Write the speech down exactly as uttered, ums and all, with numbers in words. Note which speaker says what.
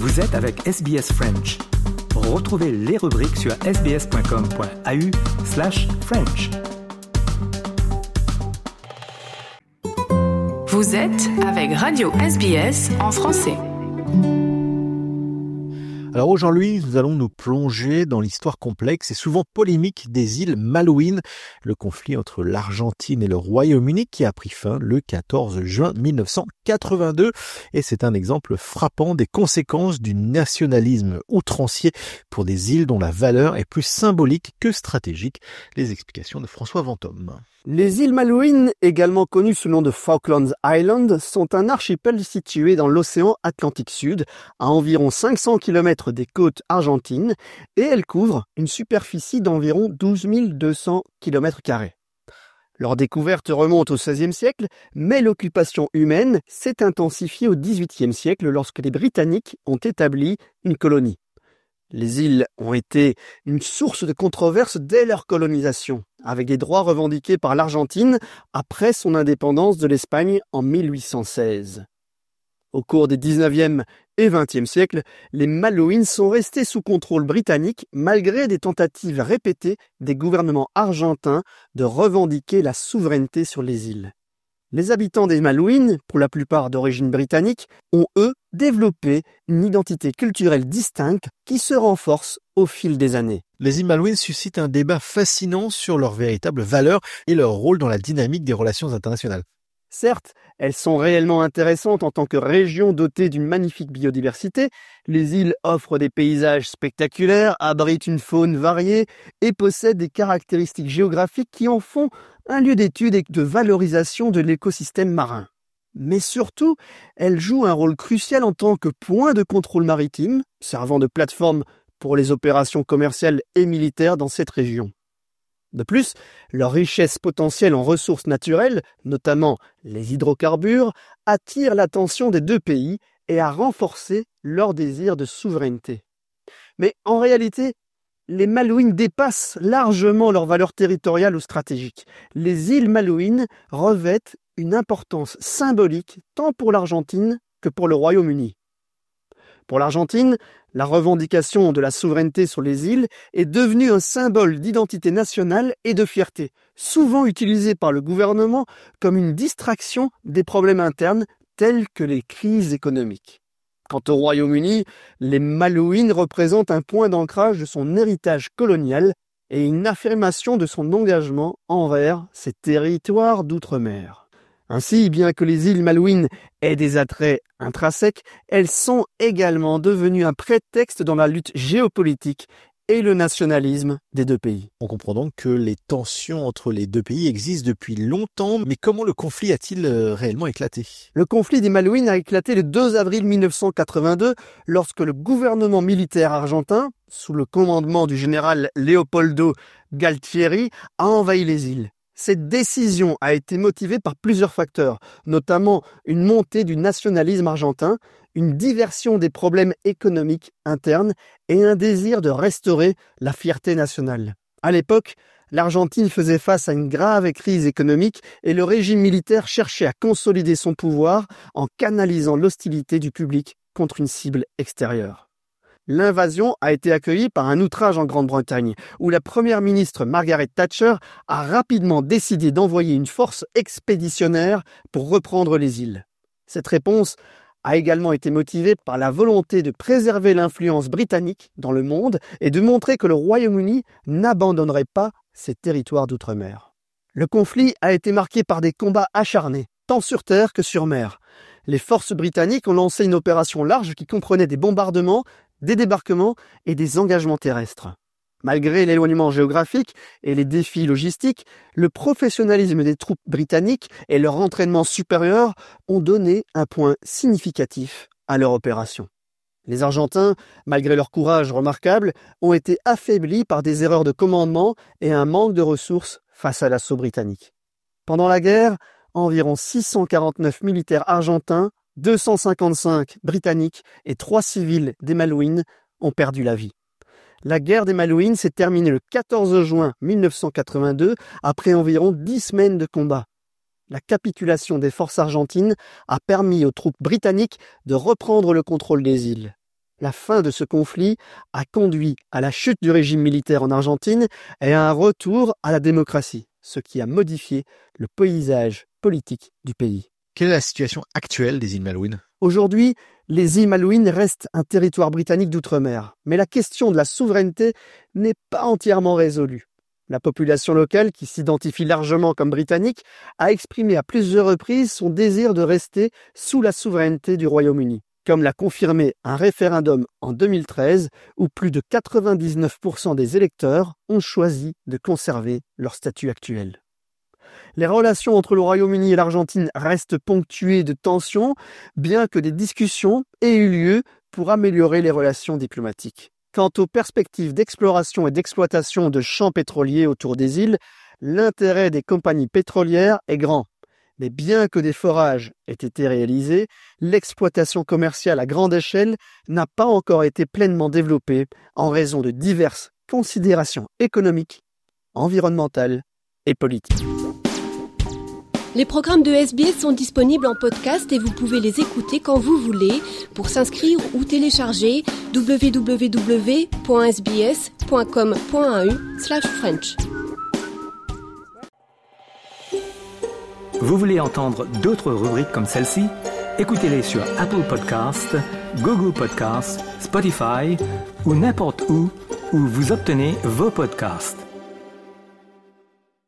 Speaker 1: Vous êtes avec S B S French. Retrouvez les rubriques sur sbs.com.au slash French.
Speaker 2: Vous êtes avec Radio S B S en français.
Speaker 3: Alors aujourd'hui, nous allons nous plonger dans l'histoire complexe et souvent polémique des îles Malouines, le conflit entre l'Argentine et le Royaume-Uni qui a pris fin le quatorze juin mille neuf cent quatre-vingt-deux. Et c'est un exemple frappant des conséquences du nationalisme outrancier pour des îles dont la valeur est plus symbolique que stratégique. Les explications de François Vanthomme.
Speaker 4: Les îles Malouines, également connues sous le nom de Falklands Islands, sont un archipel situé dans l'océan Atlantique Sud, à environ cinq cents kilomètres des côtes argentines, et elles couvrent une superficie d'environ douze mille deux cents kilomètres carrés. Leur découverte remonte au seizième siècle, mais l'occupation humaine s'est intensifiée au dix-huitième siècle lorsque les Britanniques ont établi une colonie. Les îles ont été une source de controverse dès leur colonisation, avec des droits revendiqués par l'Argentine après son indépendance de l'Espagne en mille huit cent seize. Au cours des dix-neuvième et vingtième siècles, les Malouines sont restées sous contrôle britannique malgré des tentatives répétées des gouvernements argentins de revendiquer la souveraineté sur les îles. Les habitants des Malouines, pour la plupart d'origine britannique, ont eux développé une identité culturelle distincte qui se renforce au fil des années.
Speaker 3: Les îles Malouines suscitent un débat fascinant sur leurs véritables valeurs et leur rôle dans la dynamique des relations internationales.
Speaker 4: Certes, elles sont réellement intéressantes en tant que région dotée d'une magnifique biodiversité. Les îles offrent des paysages spectaculaires, abritent une faune variée et possèdent des caractéristiques géographiques qui en font un lieu d'étude et de valorisation de l'écosystème marin. Mais surtout, elles jouent un rôle crucial en tant que point de contrôle maritime, servant de plateforme pour les opérations commerciales et militaires dans cette région. De plus, leur richesse potentielle en ressources naturelles, notamment les hydrocarbures, attire l'attention des deux pays et a renforcé leur désir de souveraineté. Mais en réalité, les Malouines dépassent largement leur valeur territoriale ou stratégique. Les îles Malouines revêtent une importance symbolique tant pour l'Argentine que pour le Royaume-Uni. Pour l'Argentine, la revendication de la souveraineté sur les îles est devenue un symbole d'identité nationale et de fierté, souvent utilisé par le gouvernement comme une distraction des problèmes internes tels que les crises économiques. Quant au Royaume-Uni, les Malouines représentent un point d'ancrage de son héritage colonial et une affirmation de son engagement envers ces territoires d'outre-mer. Ainsi, bien que les îles Malouines aient des attraits intrinsèques, elles sont également devenues un prétexte dans la lutte géopolitique et le nationalisme des deux pays.
Speaker 3: On comprend donc que les tensions entre les deux pays existent depuis longtemps, mais comment le conflit a-t-il réellement éclaté ?
Speaker 4: Le conflit des Malouines a éclaté le deux avril mille neuf cent quatre-vingt-deux lorsque le gouvernement militaire argentin, sous le commandement du général Leopoldo Galtieri, a envahi les îles. Cette décision a été motivée par plusieurs facteurs, notamment une montée du nationalisme argentin, une diversion des problèmes économiques internes et un désir de restaurer la fierté nationale. À l'époque, l'Argentine faisait face à une grave crise économique et le régime militaire cherchait à consolider son pouvoir en canalisant l'hostilité du public contre une cible extérieure. L'invasion a été accueillie par un outrage en Grande-Bretagne, où la première ministre Margaret Thatcher a rapidement décidé d'envoyer une force expéditionnaire pour reprendre les îles. Cette réponse a également été motivée par la volonté de préserver l'influence britannique dans le monde et de montrer que le Royaume-Uni n'abandonnerait pas ses territoires d'outre-mer. Le conflit a été marqué par des combats acharnés, tant sur terre que sur mer. Les forces britanniques ont lancé une opération large qui comprenait des bombardements, des débarquements et des engagements terrestres. Malgré l'éloignement géographique et les défis logistiques, le professionnalisme des troupes britanniques et leur entraînement supérieur ont donné un point significatif à leur opération. Les Argentins, malgré leur courage remarquable, ont été affaiblis par des erreurs de commandement et un manque de ressources face à l'assaut britannique. Pendant la guerre, environ six cent quarante-neuf militaires argentins, deux cent cinquante-cinq britanniques et trois civils des Malouines ont perdu la vie. La guerre des Malouines s'est terminée le quatorze juin mille neuf cent quatre-vingt-deux après environ dix semaines de combat. La capitulation des forces argentines a permis aux troupes britanniques de reprendre le contrôle des îles. La fin de ce conflit a conduit à la chute du régime militaire en Argentine et à un retour à la démocratie, ce qui a modifié le paysage politique du pays.
Speaker 3: Quelle est la situation actuelle des îles Malouines ?
Speaker 4: Aujourd'hui, les îles Malouines restent un territoire britannique d'outre-mer, mais la question de la souveraineté n'est pas entièrement résolue. La population locale, qui s'identifie largement comme britannique, a exprimé à plusieurs reprises son désir de rester sous la souveraineté du Royaume-Uni, comme l'a confirmé un référendum en deux mille treize où plus de quatre-vingt-dix-neuf pour cent des électeurs ont choisi de conserver leur statut actuel. Les relations entre le Royaume-Uni et l'Argentine restent ponctuées de tensions, bien que des discussions aient eu lieu pour améliorer les relations diplomatiques. Quant aux perspectives d'exploration et d'exploitation de champs pétroliers autour des îles, l'intérêt des compagnies pétrolières est grand. Mais bien que des forages aient été réalisés, l'exploitation commerciale à grande échelle n'a pas encore été pleinement développée en raison de diverses considérations économiques, environnementales et politiques.
Speaker 5: Les programmes de S B S sont disponibles en podcast et vous pouvez les écouter quand vous voulez. Pour s'inscrire ou télécharger, w w w point s b s point com point a u slash french.
Speaker 1: Vous voulez entendre d'autres rubriques comme celle-ci? Écoutez-les sur Apple Podcasts, Google Podcasts, Spotify ou n'importe où où vous obtenez vos podcasts.